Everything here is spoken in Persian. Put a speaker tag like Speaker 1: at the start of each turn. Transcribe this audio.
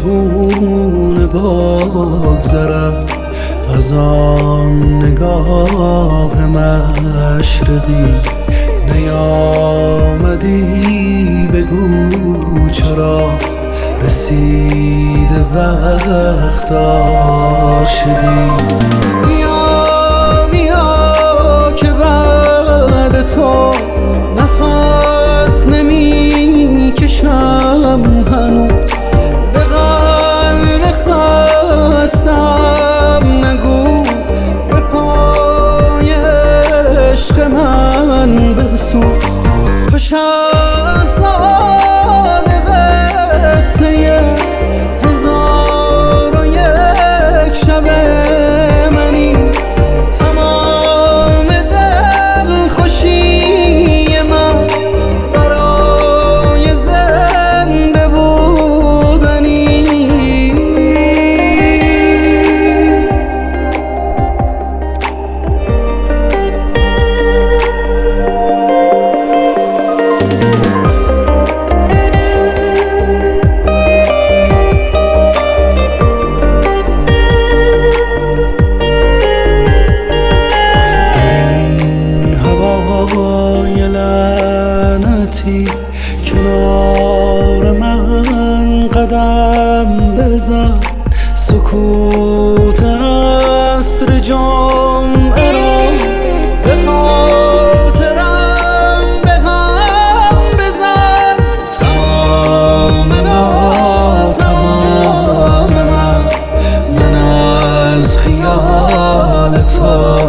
Speaker 1: چگونه بگذرم از آن نگاه مشرقی؟ نیامدی بگو چرا رسیده وقت عاشقی؟ بیا که بعد تو نفس نمی کشم هنوز، به قلب خستم نگو به پای عشق من بسوز. تو شهرزاد قصه هزار و یک شب منی، تمام دلخوشی من برای زنده بودنی. کنار من قدم بزن، سکوت عصر جمعه را به خاطرم به هم بزن. تمام من از خیال تو